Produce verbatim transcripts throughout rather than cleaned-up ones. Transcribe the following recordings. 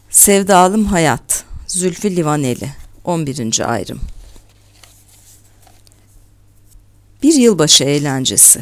Sevdalım Hayat, Zülfü Livaneli, on birinci ayrım. Bir yılbaşı eğlencesi.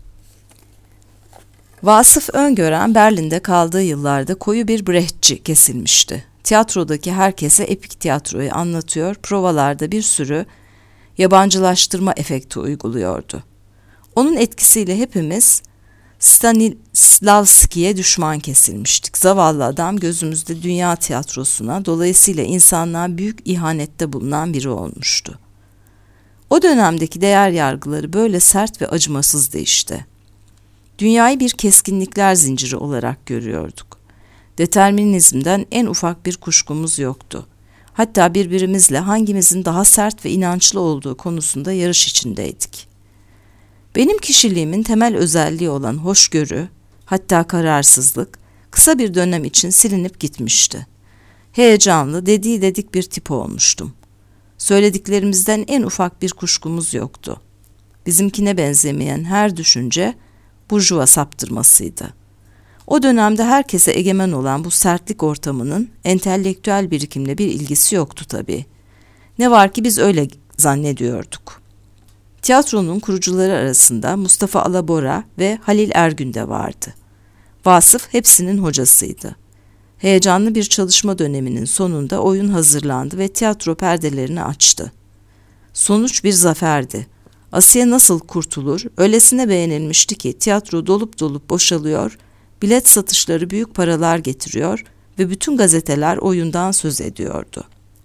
Vasıf Öngören Berlin'de kaldığı yıllarda koyu bir Brechtçi kesilmişti. Tiyatrodaki herkese epik tiyatroyu anlatıyor, provalarda bir sürü yabancılaştırma efekti uyguluyordu. Onun etkisiyle hepimiz Stanislavski'ye düşman kesilmiştik. Zavallı adam gözümüzde dünya tiyatrosuna, dolayısıyla insanlığa büyük ihanette bulunan biri olmuştu. O dönemdeki değer yargıları böyle sert ve acımasızdı işte. Dünyayı bir keskinlikler zinciri olarak görüyorduk. Determinizmden en ufak bir kuşkumuz yoktu. Hatta birbirimizle hangimizin daha sert ve inançlı olduğu konusunda yarış içindeydik. Benim kişiliğimin temel özelliği olan hoşgörü, hatta kararsızlık, kısa bir dönem için silinip gitmişti. Heyecanlı, dediği dedik bir tip olmuştum. Söylediklerimizden en ufak bir kuşkumuz yoktu. Bizimkine benzemeyen her düşünce, burjuva saptırmasıydı. O dönemde herkese egemen olan bu sertlik ortamının entelektüel birikimle bir ilgisi yoktu tabii. Ne var ki biz öyle zannediyorduk. Tiyatronun kurucuları arasında Mustafa Alabora ve Halil Ergün de vardı. Vasıf hepsinin hocasıydı. Heyecanlı bir çalışma döneminin sonunda oyun hazırlandı ve tiyatro perdelerini açtı. Sonuç bir zaferdi. Asiye nasıl kurtulur, öylesine beğenilmişti ki tiyatro dolup dolup boşalıyor, bilet satışları büyük paralar getiriyor ve bütün gazeteler oyundan söz ediyordu.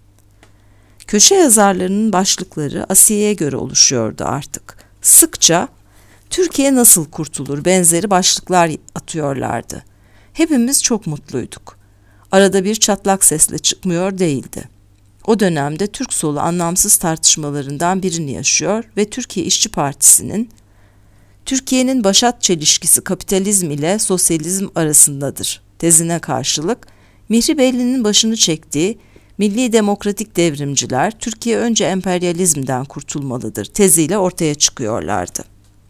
Köşe yazarlarının başlıkları Asiye'ye göre oluşuyordu artık. Sıkça Türkiye nasıl kurtulur benzeri başlıklar atıyorlardı. Hepimiz çok mutluyduk. Arada bir çatlak sesle çıkmıyor değildi. O dönemde Türk solu anlamsız tartışmalarından birini yaşıyor ve Türkiye İşçi Partisi'nin Türkiye'nin başat çelişkisi kapitalizm ile sosyalizm arasındadır tezine karşılık Mihri Belli'nin başını çektiği Milli Demokratik Devrimciler Türkiye önce emperyalizmden kurtulmalıdır teziyle ortaya çıkıyorlardı.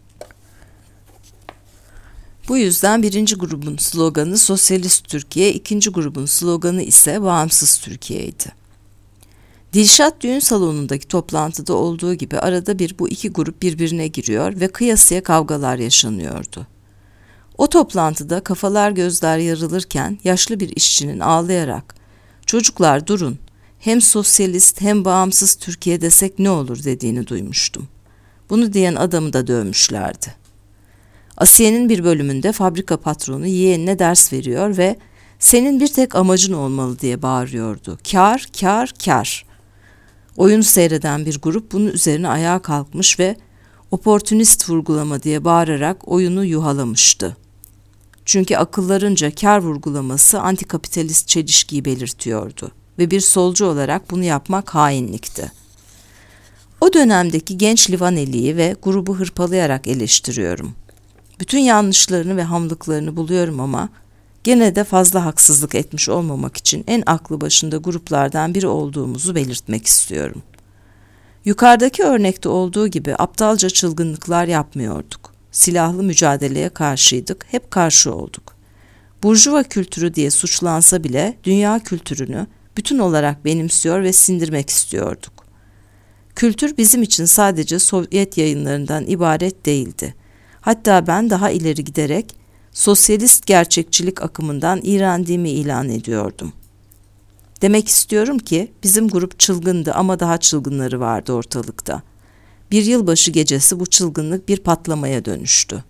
Bu yüzden birinci grubun sloganı Sosyalist Türkiye, ikinci grubun sloganı ise Bağımsız Türkiye'ydi. Dilşat düğün salonundaki toplantıda olduğu gibi arada bir bu iki grup birbirine giriyor ve kıyasıya kavgalar yaşanıyordu. O toplantıda kafalar gözler yarılırken yaşlı bir işçinin ağlayarak "Çocuklar durun, hem sosyalist hem bağımsız Türkiye desek ne olur?" dediğini duymuştum. Bunu diyen adamı da dövmüşlerdi. Asiye'nin bir bölümünde fabrika patronu yeğenine ders veriyor ve "Senin bir tek amacın olmalı" diye bağırıyordu. Kar, kar, kar. Oyunu seyreden bir grup bunun üzerine ayağa kalkmış ve "Oportunist vurgulama" diye bağırarak oyunu yuhalamıştı. Çünkü akıllarınca kar vurgulaması antikapitalist çelişkiyi belirtiyordu ve bir solcu olarak bunu yapmak hainlikti. O dönemdeki genç Livaneli'yi ve grubu hırpalayarak eleştiriyorum. Bütün yanlışlarını ve hamlıklarını buluyorum ama gene de fazla haksızlık etmiş olmamak için en aklı başında gruplardan biri olduğumuzu belirtmek istiyorum. Yukarıdaki örnekte olduğu gibi aptalca çılgınlıklar yapmıyorduk. Silahlı mücadeleye karşıydık, hep karşı olduk. Burjuva kültürü diye suçlansa bile dünya kültürünü bütün olarak benimsiyor ve sindirmek istiyorduk. Kültür bizim için sadece Sovyet yayınlarından ibaret değildi. Hatta ben daha ileri giderek sosyalist gerçekçilik akımından iğrendiğimi ilan ediyordum. Demek istiyorum ki bizim grup çılgındı ama daha çılgınları vardı ortalıkta. Bir yılbaşı gecesi bu çılgınlık bir patlamaya dönüştü.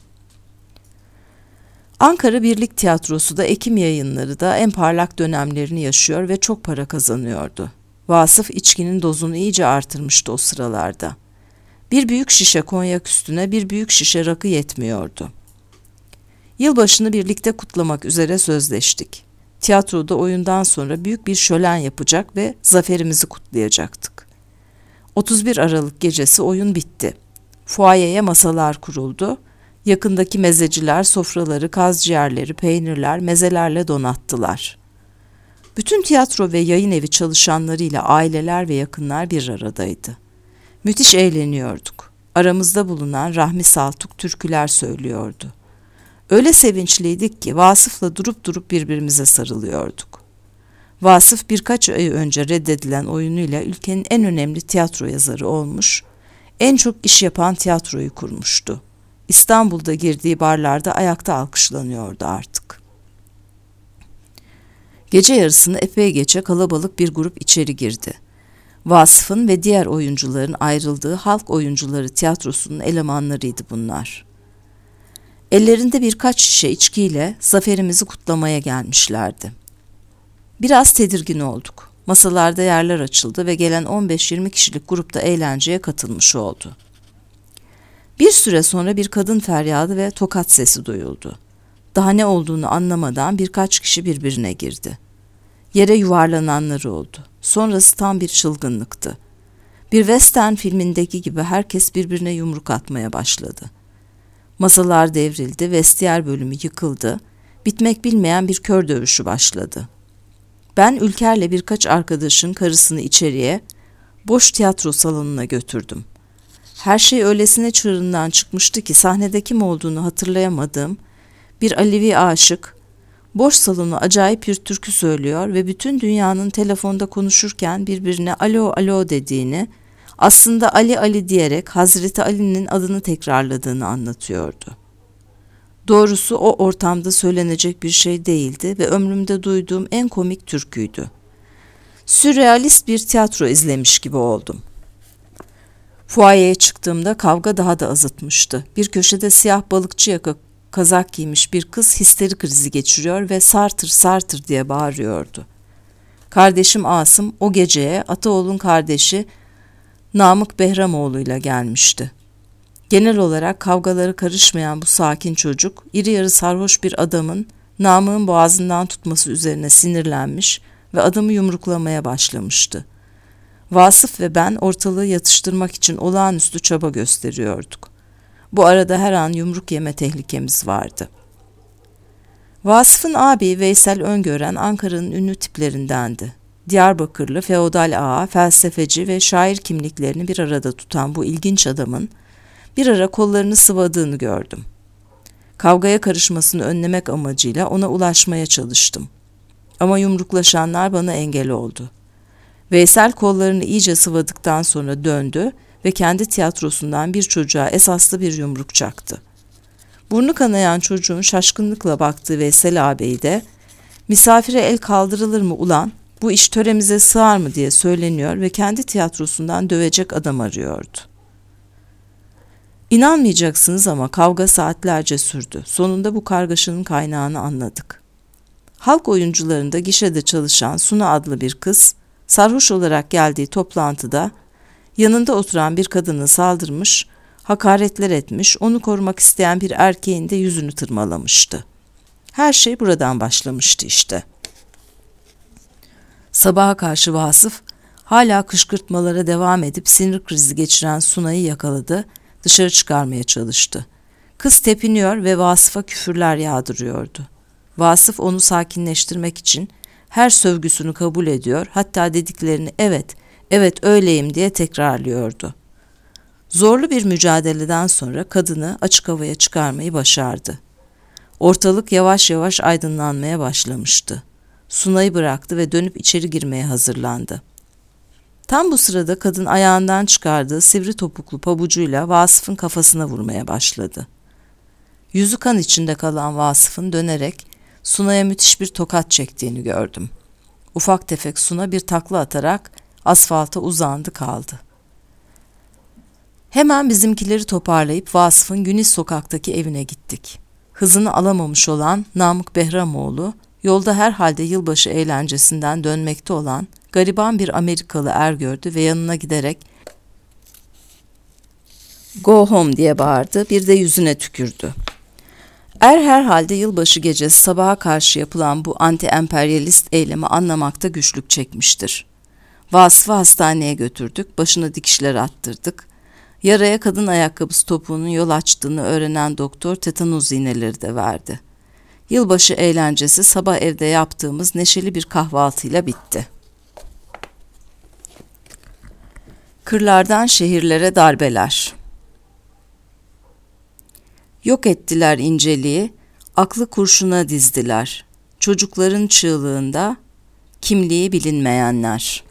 Ankara Birlik Tiyatrosu da Ekim Yayınları da en parlak dönemlerini yaşıyor ve çok para kazanıyordu. Vasıf içkinin dozunu iyice artırmıştı o sıralarda. Bir büyük şişe konyak üstüne bir büyük şişe rakı yetmiyordu. Yılbaşını birlikte kutlamak üzere sözleştik. Tiyatroda oyundan sonra büyük bir şölen yapacak ve zaferimizi kutlayacaktık. otuz bir Aralık gecesi oyun bitti. Fuayeye masalar kuruldu. Yakındaki mezeciler sofraları, kaz ciğerleri, peynirler, mezelerle donattılar. Bütün tiyatro ve yayın evi çalışanlarıyla aileler ve yakınlar bir aradaydı. Müthiş eğleniyorduk. Aramızda bulunan Rahmi Saltuk türküler söylüyordu. Öyle sevinçliydik ki Vasıf'la durup durup birbirimize sarılıyorduk. Vasıf birkaç ay önce reddedilen oyunuyla ülkenin en önemli tiyatro yazarı olmuş, en çok iş yapan tiyatroyu kurmuştu. İstanbul'da girdiği barlarda ayakta alkışlanıyordu artık. Gece yarısını epey geçe kalabalık bir grup içeri girdi. Vasıf'ın ve diğer oyuncuların ayrıldığı Halk Oyuncuları Tiyatrosu'nun elemanlarıydı bunlar. Ellerinde birkaç şişe içkiyle zaferimizi kutlamaya gelmişlerdi. Biraz tedirgin olduk. Masalarda yerler açıldı ve gelen on beş yirmi kişilik grupta eğlenceye katılmış oldu. Bir süre sonra bir kadın feryadı ve tokat sesi duyuldu. Daha ne olduğunu anlamadan birkaç kişi birbirine girdi. Yere yuvarlananları oldu. Sonrası tam bir çılgınlıktı. Bir western filmindeki gibi herkes birbirine yumruk atmaya başladı. Masalar devrildi, vestiyer bölümü yıkıldı, bitmek bilmeyen bir kör dövüşü başladı. Ben Ülker'le birkaç arkadaşın karısını içeriye, boş tiyatro salonuna götürdüm. Her şey öylesine çığırından çıkmıştı ki sahnede kim olduğunu hatırlayamadığım bir Alevi aşık, boş salonu acayip bir türkü söylüyor ve bütün dünyanın telefonda konuşurken birbirine alo alo dediğini, aslında Ali Ali diyerek Hazreti Ali'nin adını tekrarladığını anlatıyordu. Doğrusu o ortamda söylenecek bir şey değildi ve ömrümde duyduğum en komik türküydü. Sürrealist bir tiyatro izlemiş gibi oldum. Fuayeye çıktığımda kavga daha da azıtmıştı. Bir köşede siyah balıkçı yaka kazak giymiş bir kız histeri krizi geçiriyor ve sartır sartır diye bağırıyordu. Kardeşim Asım o geceye Ataoğlu'nun kardeşi Namık Behramoğlu'yla gelmişti. Genel olarak kavgaları karışmayan bu sakin çocuk, iri yarı sarhoş bir adamın Namık'ın boğazından tutması üzerine sinirlenmiş ve adamı yumruklamaya başlamıştı. Vasıf ve ben ortalığı yatıştırmak için olağanüstü çaba gösteriyorduk. Bu arada her an yumruk yeme tehlikemiz vardı. Vasıf'ın abi Veysel Öngören Ankara'nın ünlü tiplerindendi. Diyarbakırlı feodal ağa, felsefeci ve şair kimliklerini bir arada tutan bu ilginç adamın bir ara kollarını sıvadığını gördüm. Kavgaya karışmasını önlemek amacıyla ona ulaşmaya çalıştım. Ama yumruklaşanlar bana engel oldu. Veysel kollarını iyice sıvadıktan sonra döndü ve kendi tiyatrosundan bir çocuğa esaslı bir yumruk çaktı. Burnu kanayan çocuğun şaşkınlıkla baktığı Veysel ağabey de misafire el kaldırılır mı ulan, bu iş töremize sığar mı diye söyleniyor ve kendi tiyatrosundan dövecek adam arıyordu. İnanmayacaksınız ama kavga saatlerce sürdü. Sonunda bu kargaşanın kaynağını anladık. Halk oyuncularında gişede çalışan Suna adlı bir kız, sarhoş olarak geldiği toplantıda yanında oturan bir kadını saldırmış, hakaretler etmiş, onu korumak isteyen bir erkeğin de yüzünü tırmalamıştı. Her şey buradan başlamıştı işte. Sabaha karşı Vasıf, hala kışkırtmalara devam edip sinir krizi geçiren Suna'yı yakaladı, dışarı çıkarmaya çalıştı. Kız tepiniyor ve Vasıf'a küfürler yağdırıyordu. Vasıf onu sakinleştirmek için her sövgüsünü kabul ediyor, hatta dediklerini evet, evet öyleyim diye tekrarlıyordu. Zorlu bir mücadeleden sonra kadını açık havaya çıkarmayı başardı. Ortalık yavaş yavaş aydınlanmaya başlamıştı. Sunay'ı bıraktı ve dönüp içeri girmeye hazırlandı. Tam bu sırada kadın ayağından çıkardığı sivri topuklu pabucuyla Vasıf'ın kafasına vurmaya başladı. Yüzü kan içinde kalan Vasıf'ın dönerek Sunay'a müthiş bir tokat çektiğini gördüm. Ufak tefek Suna bir takla atarak asfalta uzandı kaldı. Hemen bizimkileri toparlayıp Vasıf'ın Güniz sokaktaki evine gittik. Hızını alamamış olan Namık Behramoğlu, yolda herhalde yılbaşı eğlencesinden dönmekte olan gariban bir Amerikalı er gördü ve yanına giderek "Go home" diye bağırdı, bir de yüzüne tükürdü. Er herhalde yılbaşı gecesi sabaha karşı yapılan bu anti-emperyalist eylemi anlamakta güçlük çekmiştir. Vasıf'ı hastaneye götürdük, başına dikişler attırdık. Yaraya kadın ayakkabısı topuğunun yol açtığını öğrenen doktor tetanoz iğneleri de verdi. Yılbaşı eğlencesi sabah evde yaptığımız neşeli bir kahvaltıyla bitti. Kırlardan şehirlere darbeler. Yok ettiler inceliği, aklı kurşuna dizdiler. Çocukların çığlığında Kimliği bilinmeyenler.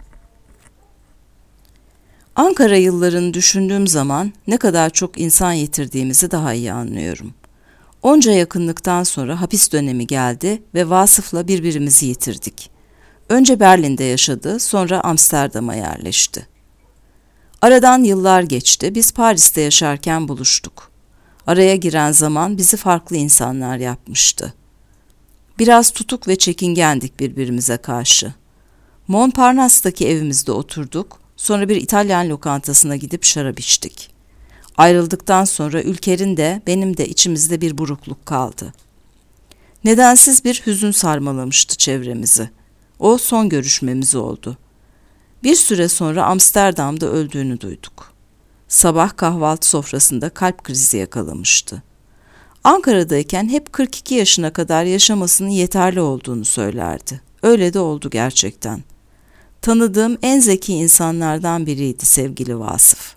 Ankara yıllarını düşündüğüm zaman ne kadar çok insan yitirdiğimizi daha iyi anlıyorum. Onca yakınlıktan sonra hapis dönemi geldi ve Vasıf'la birbirimizi yitirdik. Önce Berlin'de yaşadı, sonra Amsterdam'a yerleşti. Aradan yıllar geçti, biz Paris'te yaşarken buluştuk. Araya giren zaman bizi farklı insanlar yapmıştı. Biraz tutuk ve çekingendik birbirimize karşı. Montparnasse'daki evimizde oturduk, sonra bir İtalyan lokantasına gidip şarap içtik. Ayrıldıktan sonra Ülker'in de benim de içimizde bir burukluk kaldı. Nedensiz bir hüzün sarmalamıştı çevremizi. O son görüşmemiz oldu. Bir süre sonra Amsterdam'da öldüğünü duyduk. Sabah kahvaltı sofrasında kalp krizi yakalamıştı. Ankara'dayken hep kırk iki yaşına kadar yaşamasının yeterli olduğunu söylerdi. Öyle de oldu gerçekten. Tanıdığım en zeki insanlardan biriydi sevgili Vasıf.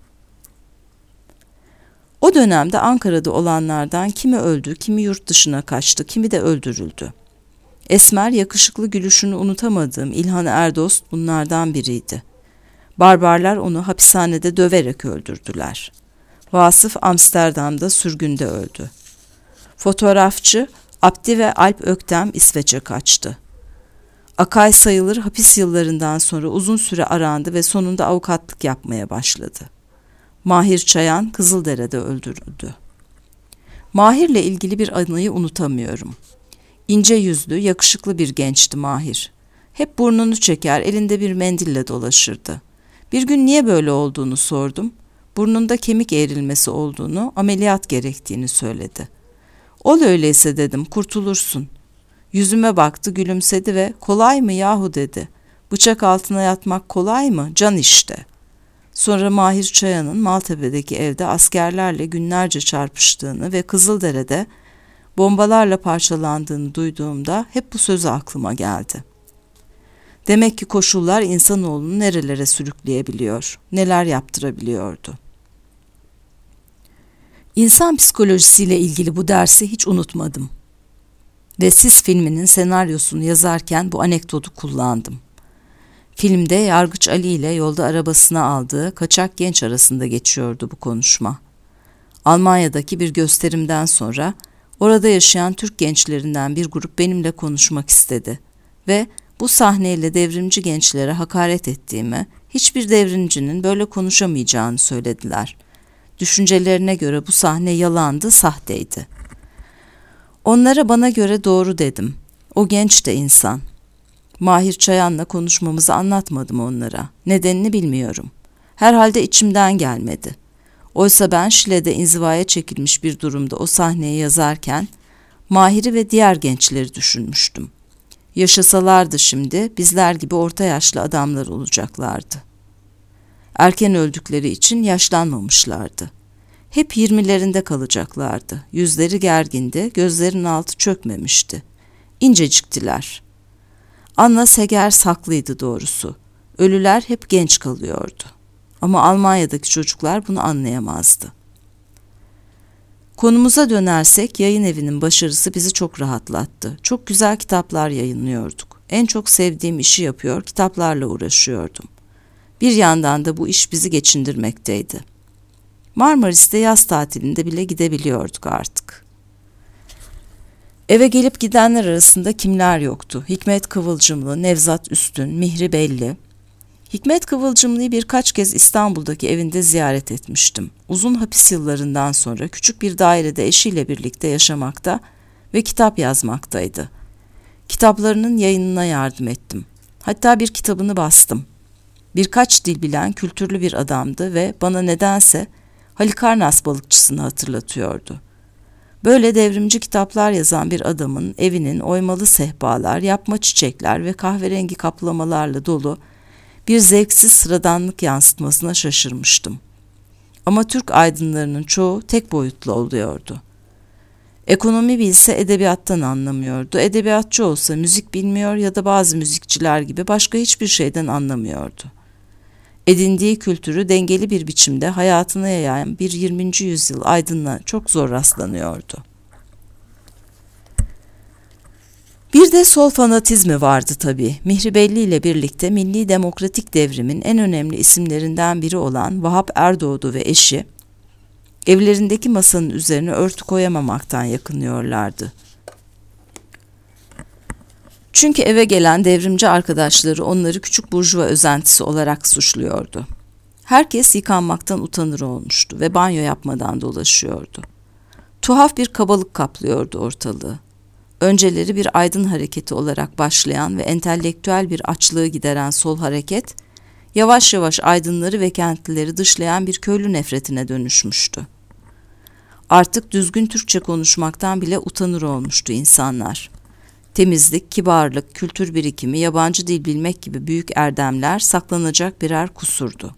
O dönemde Ankara'da olanlardan kimi öldü, kimi yurt dışına kaçtı, kimi de öldürüldü. Esmer, yakışıklı gülüşünü unutamadığım İlhan Erdost bunlardan biriydi. Barbarlar onu hapishanede döverek öldürdüler. Vasıf Amsterdam'da sürgünde öldü. Fotoğrafçı Abdi ve Alp Öktem İsveç'e kaçtı. Akay Sayılır hapis yıllarından sonra uzun süre arandı ve sonunda avukatlık yapmaya başladı. Mahir Çayan Kızıldere'de öldürüldü. Mahir'le ilgili bir anıyı unutamıyorum. İnce yüzlü, yakışıklı bir gençti Mahir. Hep burnunu çeker, elinde bir mendille dolaşırdı. Bir gün niye böyle olduğunu sordum. Burnunda kemik eğrilmesi olduğunu, ameliyat gerektiğini söyledi. Ol öyleyse dedim, kurtulursun. Yüzüme baktı, gülümsedi ve kolay mı yahu dedi. Bıçak altına yatmak kolay mı? Can işte. Sonra Mahir Çayan'ın Maltepe'deki evde askerlerle günlerce çarpıştığını ve Kızıldere'de bombalarla parçalandığını duyduğumda hep bu sözü aklıma geldi. Demek ki koşullar insanoğlunu nerelere sürükleyebiliyor, neler yaptırabiliyordu. İnsan psikolojisiyle ilgili bu dersi hiç unutmadım. Ve Sis filminin senaryosunu yazarken bu anekdotu kullandım. Filmde Yargıç Ali ile yolda arabasına aldığı kaçak genç arasında geçiyordu bu konuşma. Almanya'daki bir gösterimden sonra orada yaşayan Türk gençlerinden bir grup benimle konuşmak istedi ve bu sahneyle devrimci gençlere hakaret ettiğimi, hiçbir devrimcinin böyle konuşamayacağını söylediler. Düşüncelerine göre bu sahne yalandı, sahteydi. Onlara bana göre doğru dedim. O genç de insan. Mahir Çayan'la konuşmamızı anlatmadım onlara. Nedenini bilmiyorum. Herhalde içimden gelmedi. Oysa ben Şile'de inzivaya çekilmiş bir durumda o sahneyi yazarken Mahir'i ve diğer gençleri düşünmüştüm. Yaşasalardı şimdi bizler gibi orta yaşlı adamlar olacaklardı. Erken öldükleri için yaşlanmamışlardı. Hep yirmilerinde kalacaklardı. Yüzleri gergindi, gözlerinin altı çökmemişti. İnceciktiler. Anna Seger haklıydı doğrusu. Ölüler hep genç kalıyordu. Ama Almanya'daki çocuklar bunu anlayamazdı. Konumuza dönersek yayın evinin başarısı bizi çok rahatlattı. Çok güzel kitaplar yayınlıyorduk. En çok sevdiğim işi yapıyor, kitaplarla uğraşıyordum. Bir yandan da bu iş bizi geçindirmekteydi. Marmaris'te yaz tatilinde bile gidebiliyorduk artık. Eve gelip gidenler arasında kimler yoktu? Hikmet Kıvılcımlı, Nevzat Üstün, Mihri Belli. Hikmet Kıvılcımlı'yı birkaç kez İstanbul'daki evinde ziyaret etmiştim. Uzun hapis yıllarından sonra küçük bir dairede eşiyle birlikte yaşamakta ve kitap yazmaktaydı. Kitaplarının yayınına yardım ettim. Hatta bir kitabını bastım. Birkaç dil bilen kültürlü bir adamdı ve bana nedense Halikarnas balıkçısını hatırlatıyordu. Böyle devrimci kitaplar yazan bir adamın evinin oymalı sehpalar, yapma çiçekler ve kahverengi kaplamalarla dolu bir zevksiz sıradanlık yansıtmasına şaşırmıştım. Ama Türk aydınlarının çoğu tek boyutlu oluyordu. Ekonomi bilse edebiyattan anlamıyordu, edebiyatçı olsa müzik bilmiyor ya da bazı müzikçiler gibi başka hiçbir şeyden anlamıyordu. Edindiği kültürü dengeli bir biçimde hayatına yayan bir yirminci yüzyıl aydınına çok zor rastlanıyordu. Bir de sol fanatizmi vardı tabii. Mihri Belli ile birlikte milli demokratik devrimin en önemli isimlerinden biri olan Vahap Erdoğdu ve eşi, evlerindeki masanın üzerine örtü koyamamaktan yakınıyorlardı. Çünkü eve gelen devrimci arkadaşları onları küçük burjuva özentisi olarak suçluyordu. Herkes yıkanmaktan utanır olmuştu ve banyo yapmadan dolaşıyordu. Tuhaf bir kabalık kaplıyordu ortalığı. Önceleri bir aydın hareketi olarak başlayan ve entelektüel bir açlığı gideren sol hareket, yavaş yavaş aydınları ve kentlileri dışlayan bir köylü nefretine dönüşmüştü. Artık düzgün Türkçe konuşmaktan bile utanır olmuştu insanlar. Temizlik, kibarlık, kültür birikimi, yabancı dil bilmek gibi büyük erdemler saklanacak birer kusurdu.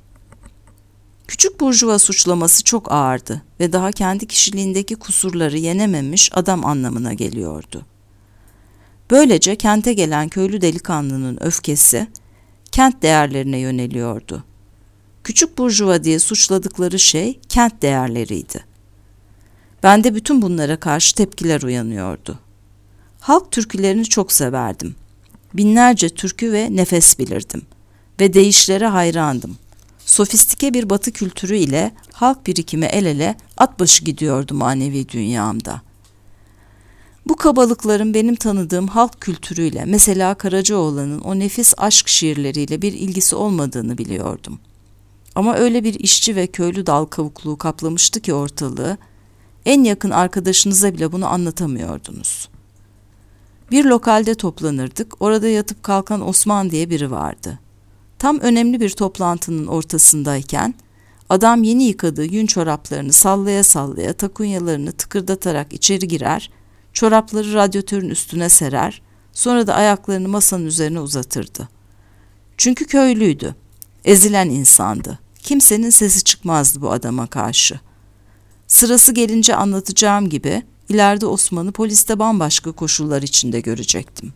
Küçük burjuva suçlaması çok ağırdı ve daha kendi kişiliğindeki kusurları yenememiş adam anlamına geliyordu. Böylece kente gelen köylü delikanlının öfkesi kent değerlerine yöneliyordu. Küçük burjuva diye suçladıkları şey kent değerleriydi. Bende bütün bunlara karşı tepkiler uyanıyordu. Halk türkülerini çok severdim. Binlerce türkü ve nefes bilirdim ve deyişlere hayrandım. Sofistike bir batı kültürü ile halk birikimi el ele at başı gidiyordu manevi dünyamda. Bu kabalıkların benim tanıdığım halk kültürüyle, mesela Karacaoğlan'ın o nefis aşk şiirleriyle bir ilgisi olmadığını biliyordum. Ama öyle bir işçi ve köylü dal kavukluğu kaplamıştı ki ortalığı, en yakın arkadaşınıza bile bunu anlatamıyordunuz. Bir lokalde toplanırdık, orada yatıp kalkan Osman diye biri vardı. Tam önemli bir toplantının ortasındayken, adam yeni yıkadığı yün çoraplarını sallaya sallaya takunyalarını tıkırdatarak içeri girer, çorapları radyatörün üstüne serer, sonra da ayaklarını masanın üzerine uzatırdı. Çünkü köylüydü, ezilen insandı. Kimsenin sesi çıkmazdı bu adama karşı. Sırası gelince anlatacağım gibi, ileride Osman'ı poliste bambaşka koşullar içinde görecektim.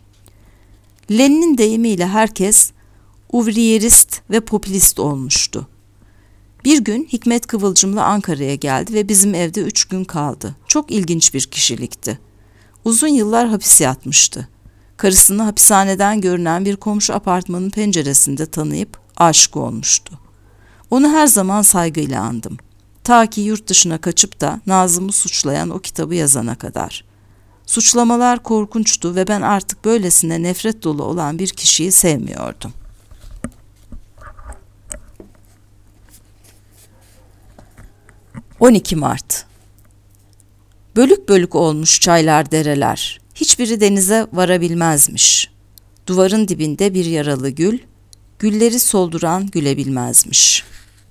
Lenin'in deyimiyle herkes uvriyerist ve popülist olmuştu. Bir gün Hikmet Kıvılcım'la Ankara'ya geldi ve bizim evde üç gün kaldı. Çok ilginç bir kişilikti. Uzun yıllar hapis yatmıştı. Karısını hapishaneden görünen bir komşu apartmanın penceresinde tanıyıp aşık olmuştu. Onu her zaman saygıyla andım. Ta ki yurt dışına kaçıp da Nazım'ı suçlayan o kitabı yazana kadar. Suçlamalar korkunçtu ve ben artık böylesine nefret dolu olan bir kişiyi sevmiyordum. on iki Mart. Bölük bölük olmuş çaylar dereler, hiçbiri denize varabilmezmiş. Duvarın dibinde bir yaralı gül, gülleri solduran gülebilmezmiş.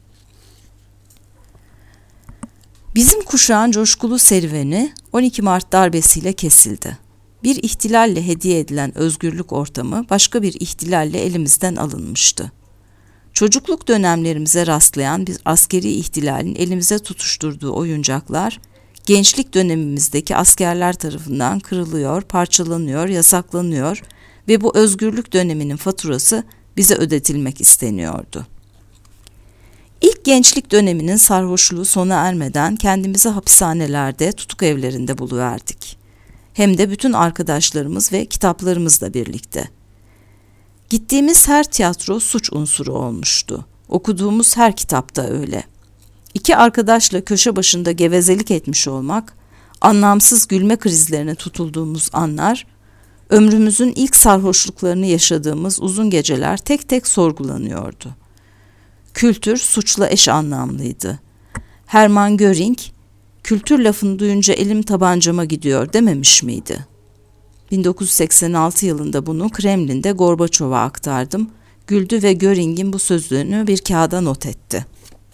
Bizim kuşağın coşkulu serüveni on iki Mart darbesiyle kesildi. Bir ihtilalle hediye edilen özgürlük ortamı başka bir ihtilalle elimizden alınmıştı. Çocukluk dönemlerimize rastlayan bir askeri ihtilalin elimize tutuşturduğu oyuncaklar, gençlik dönemimizdeki askerler tarafından kırılıyor, parçalanıyor, yasaklanıyor ve bu özgürlük döneminin faturası bize ödetilmek isteniyordu. İlk gençlik döneminin sarhoşluğu sona ermeden kendimizi hapishanelerde, tutuk evlerinde buluverdik. Hem de bütün arkadaşlarımız ve kitaplarımızla birlikte. Gittiğimiz her tiyatro suç unsuru olmuştu. Okuduğumuz her kitapta öyle. İki arkadaşla köşe başında gevezelik etmiş olmak, anlamsız gülme krizlerine tutulduğumuz anlar, ömrümüzün ilk sarhoşluklarını yaşadığımız uzun geceler tek tek sorgulanıyordu. Kültür suçla eş anlamlıydı. Hermann Göring, kültür lafını duyunca elim tabancama gidiyor dememiş miydi? bin dokuz yüz seksen altı yılında bunu Kremlin'de Gorbaçov'a aktardım. Güldü ve Göring'in bu sözlerini bir kağıda not etti.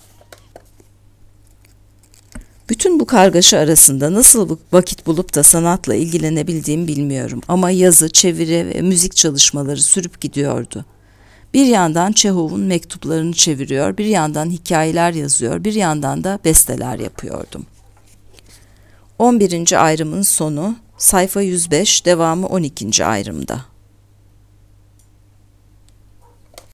Bütün bu kargaşa arasında nasıl vakit bulup da sanatla ilgilenebildiğimi bilmiyorum ama yazı, çeviri ve müzik çalışmaları sürüp gidiyordu. Bir yandan Çehov'un mektuplarını çeviriyor, bir yandan hikayeler yazıyor, bir yandan da besteler yapıyordum. on birinci ayrımın sonu, sayfa yüz beş, devamı on ikinci ayrımda.